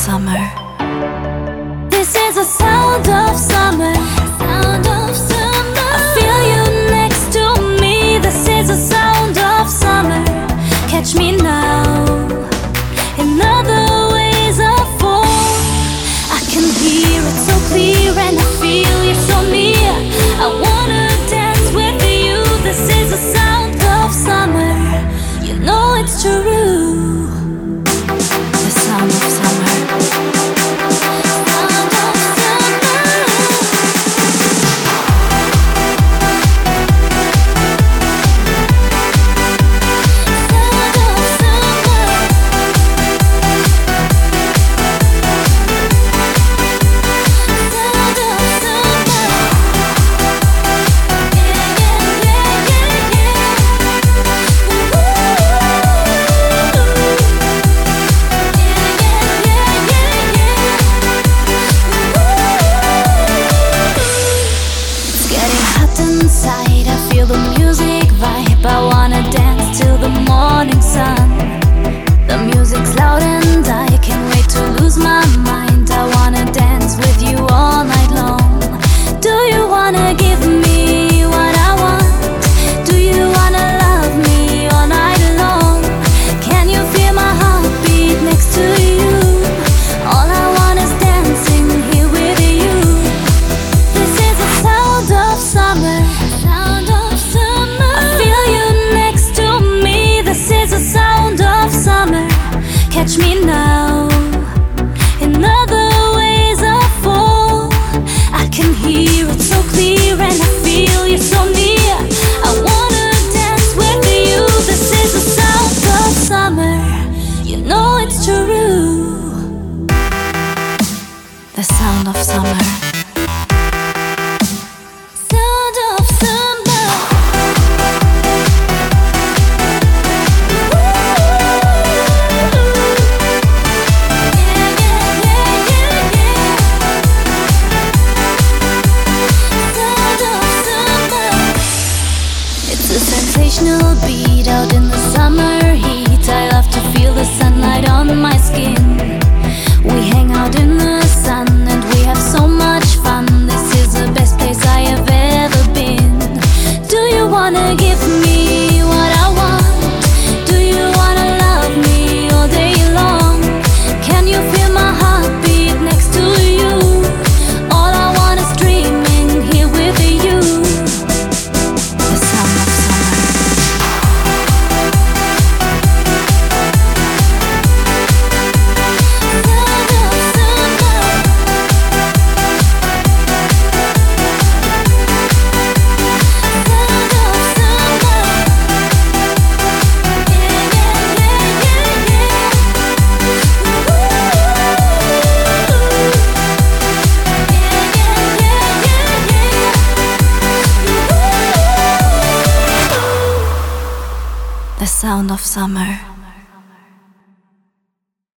summer. This is the sound of summer. Sound of summer. I feel you next to me. This is the sound of summer. Catch me now. In other ways of fall, I can hear it so clear and I feel you so near. I wanna dance with you. This is the sound of summer. You know it's true. The sound of summer. Inside, I feel the music vibe. I wanna dance till the morning sun. The music's loud and I can't wait to lose my mind. I wanna dance with you all night long. Do you wanna give me what I want? Do you wanna love me all night long? Can you feel my heartbeat next to you? All I want is dancing here with you. This is the sound of summer. Catch me now. In other ways of fall, I can hear it so clear and I feel you so near. I wanna dance with you. This is the sound of summer. You know it's true. The sound of summer. Sound of summer. Sensational beat out in the summer heat. I love to feel the sunlight on my skin. We hang out in the sun and we have so much fun. This is the best place I have ever been. Do you wanna give me what I want? Do you wanna love me all day long? Can you feel my heartbeat next to you? All I want is dreaming here with you. The sound of summer. The sound of summer.